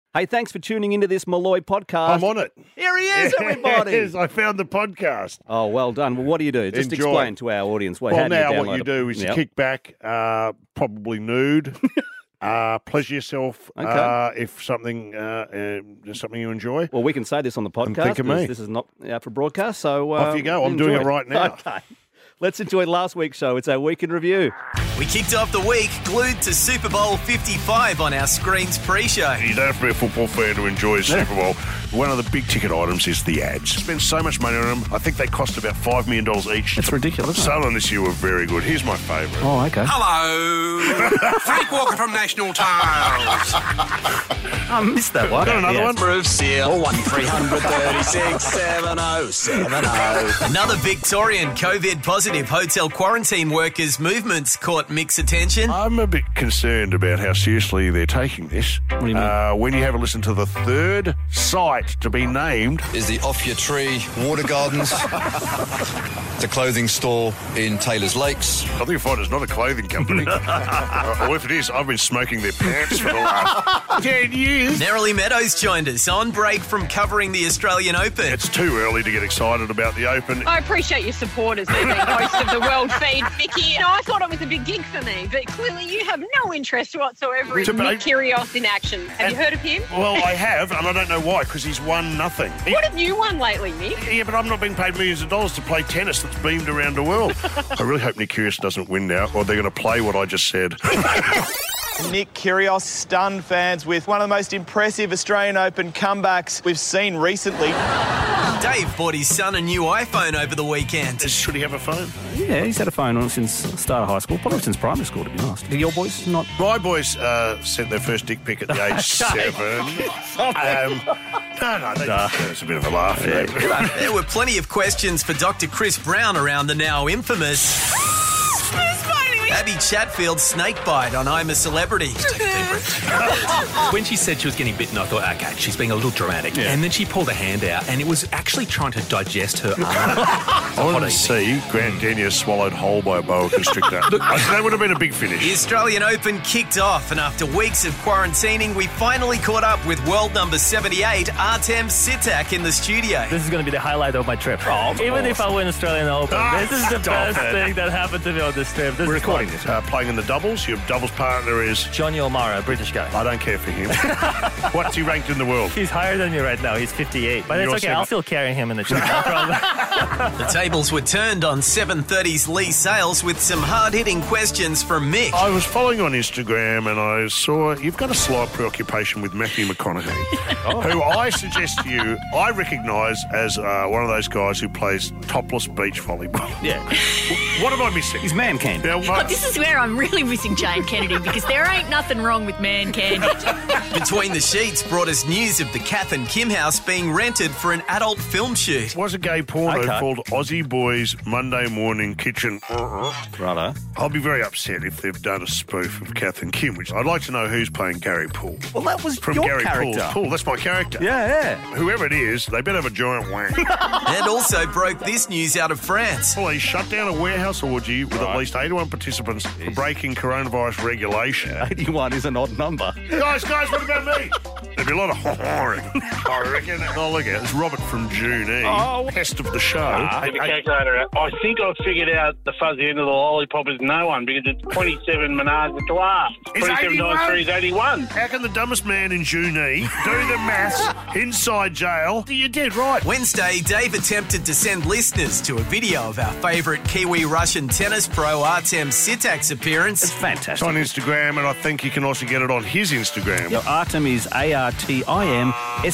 Hey, thanks for tuning into this Malloy podcast. I'm on it. Here he is, everybody. Yes, I found the podcast. Oh, well done. Well, what do you do? Just Enjoy. explain to our audience. Well, how do now you what you do is you kick back, probably nude, pleasure yourself if something you enjoy. Well, we can say this on the podcast. think of me. This is not out for broadcast, so Off you go. I'm enjoy doing it right now. Okay. Let's enjoy last week's show. It's our Week in Review. We kicked off the week glued to Super Bowl 55 on our screens pre-show. You don't have to be a football fan to enjoy Super Bowl. One of the big ticket items is the ads. Spend so much money on them. I think they cost about $5 million each. It's ridiculous. Some of them this year were very good. Here's my favourite. Oh, okay. Hello, Frank Walker from National Tales. I missed that one. Got another one? Roof seal 1300 36 70 70. Another Victorian COVID-positive hotel quarantine workers' movements caught mixed attention. I'm a bit concerned about how seriously they're taking this. What do you mean? When you have a listen to the third site to be named. Is the Off Your Tree Water Gardens. It's a clothing store in Taylor's Lakes. I think you'll find it's not a clothing company. Or if it is, I've been smoking their pants for the last 10 years. Nerily Meadows joined us on break from covering the Australian Open. It's too early to get excited about the Open. I appreciate your support as me being host of the World Feed, Vicky. I thought it was a big gig for me, but clearly you have no interest whatsoever in Nick Kyrgios in action. Have you heard of him? Well, I have, and I don't know why, because he's won nothing. What have you won lately, Nick? Yeah, but I'm not being paid millions of dollars to play tennis that's beamed around the world. I really hope Nick Kyrgios doesn't win now, or they're going to play what I just said. Nick Kyrgios stunned fans with one of the most impressive Australian Open comebacks we've seen recently. Dave bought his son a new iPhone over the weekend. Should he have a phone? Yeah, he's had a phone on since the start of high school, probably since primary school, to be honest. Do your boys not? My boys sent their first dick pic at the age 7. It's a bit of a laugh. Yeah. There were plenty of questions for Dr. Chris Brown around the now infamous Abby Chatfield's snake bite on I'm a Celebrity. Take a deep breath. When she said she was getting bitten, I thought, okay, she's being a little dramatic. Yeah. And then she pulled a hand out, and it was actually trying to digest her arm. I wanted to see Grant Denyer swallowed whole by a boa constrictor. That would have been a big finish. The Australian Open kicked off, and after weeks of quarantining, we finally caught up with world number 78, Artem Sitak, in the studio. This is going to be the highlight of my trip. Even if I win Australian Open, this is the best thing that happened to me on this trip. We're recording this. Playing in the doubles. Your doubles partner is Johnny O'Mara, a British guy. I don't care for him. What's he ranked in the world? He's higher than you right now. He's 58. But it's okay. I'll still carry him in the gym. No problem. The tables were turned on 7:30's Lee Sales with some hard-hitting questions from Mick. I was following on Instagram and I saw you've got a slight preoccupation with Matthew McConaughey, who I suggest to you, I recognise as one of those guys who plays topless beach volleyball. Yeah. What am I missing? He's man candy. Oh, this is where I'm really missing Jane Kennedy, because there ain't nothing wrong with man candy. Between the Sheets brought us news of the Kath and Kim house being rented for an adult film shoot. Was a gay porno called Aussie Boys Monday Morning Kitchen. Righto. I'll be very upset if they've done a spoof of Kath and Kim, which I'd like to know who's playing Gary Poole. Well, that was from your Gary character. Poole. That's my character. Yeah. Whoever it is, they better have a giant wank. And also broke this news out of France. Police shut down a warehouse orgy with at least 81 participants for breaking coronavirus regulation. 81 is an odd number. Guys, what about me? There'd be a lot of whoring, I reckon. Oh, look at it. It's Robert from June E. Pest of the show. Get the calculator out. I think I've figured out the fuzzy end of the lollipop is no one, because it's 27 menage a trois. 27 times 3 is 81. How can the dumbest man in June E do the maths inside jail? You did right. Wednesday, Dave attempted to send listeners to a video of our favourite Kiwi-Russian tennis pro Artem Sitak's appearance. It's fantastic. It's on Instagram, and I think you can also get it on his Instagram. Yep. Artem is Artim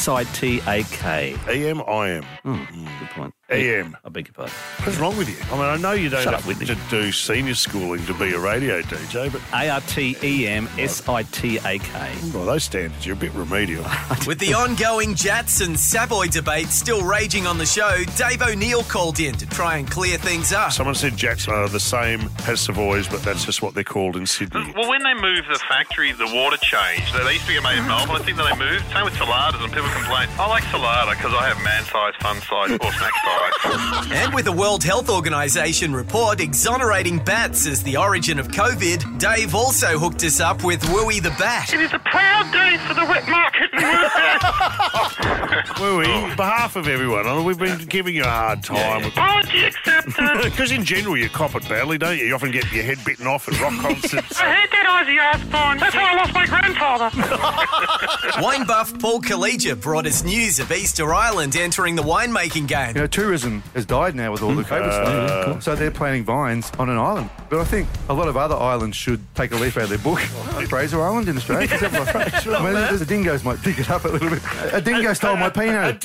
Sitak. E-M-I-M. Good point. E-M. I beg your pardon. What's wrong with you? I mean, I know you don't Shut have up, Whitney. to do senior schooling to be a radio DJ, but... Artem Sitak. By those standards, you're a bit remedial. With the ongoing Jats and Savoy debate still raging on the show, Dave O'Neill called in to try and clear things up. Someone said Jats are the same as Savoys, but that's just what they're called in Sydney. Well, when they moved the factory, the water changed. They used to get made in Melbourne. I think that they moved. Same with saladas, and people complain, I like salada because I have man size, fun size, or snack size. And with a World Health Organisation report exonerating bats as the origin of COVID, Dave also hooked us up with Wooey the Bat. It is a proud day for the wet market in Wollongong. on behalf of everyone, we've been giving you a hard time. Apology accepted. Because in general, you cop it badly, don't you? You often get your head bitten off at rock concerts. I hate that Ozzy Osbourne. That's how I lost my grandfather. Wine buff Paul Kaleja brought us news of Easter Island entering the winemaking game. You know, tourism has died now with all the COVID stuff. So they're planting vines on an island. But I think a lot of other islands should take a leaf out of their book. Fraser Island in Australia. The dingoes might pick it up a little bit. A dingo stole my Pinot.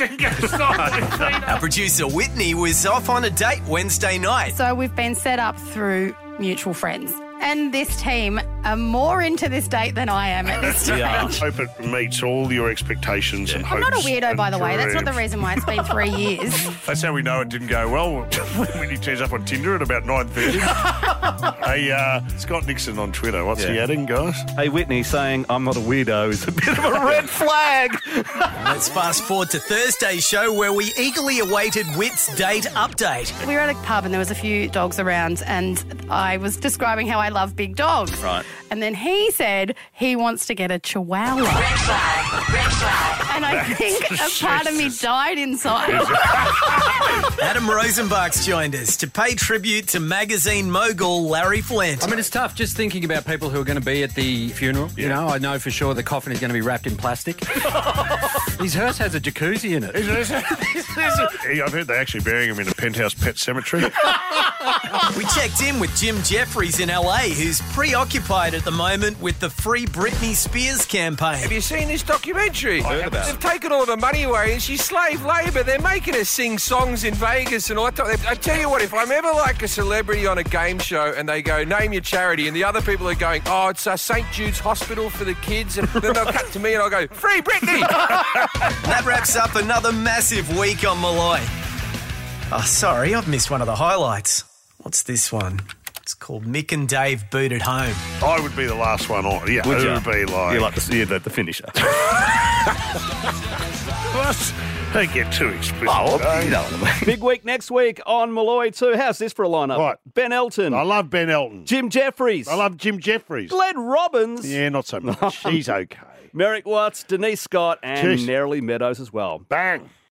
Our producer Whitney was off on a date Wednesday night. So we've been set up through mutual friends. And this team are more into this date than I am at this stage. I hope it meets all your expectations and hopes. I'm not a weirdo, by the way. That's not the dreams. reason why it's been 3 years. That's how we know it didn't go well when he turns up on Tinder at about 9:30. Hey, Scott Nixon on Twitter. What's he adding, guys? Hey, Whitney saying I'm not a weirdo is a bit of a red flag. Let's fast forward to Thursday's show where we eagerly awaited Whit's date update. We were at a pub and there was a few dogs around and I was describing how I love big dogs. Right. And then he said he wants to get a chihuahua. Red flag. And I think a part of me died inside. Adam Rosenbach's joined us to pay tribute to magazine mogul Larry Flint. I mean, it's tough just thinking about people who are going to be at the funeral. You know, I know for sure the coffin is going to be wrapped in plastic. His hearse has a jacuzzi in it. I've heard they're actually burying him in a penthouse pet cemetery. We checked in with Jim Jeffries in LA, who's preoccupied at the moment with the Free Britney Spears campaign. Have you seen this documentary? I heard about They've taken all the money away and she's slave labour. They're making her sing songs in Vegas and all that. I tell you what, if I'm ever like a celebrity on a game show and they go, name your charity, and the other people are going, oh, it's St. Jude's Hospital for the kids, and then they'll cut to me and I'll go, Free Britney! That wraps up another massive week on Malloy. Oh, sorry, I've missed one of the highlights. What's this one? It's called Mick and Dave Boot at Home. I would be the last one on. Yeah, Would it you? would be like... You like the finisher. What? Don't get too explicit. Big week next week on Malloy 2. How's this for a lineup? Right. Ben Elton. I love Ben Elton. Jim Jeffries. I love Jim Jeffries. Glenn Robbins. Yeah, not so much. He's okay. Merrick Watts, Denise Scott, and Jeez. Nerily Meadows as well. Bang.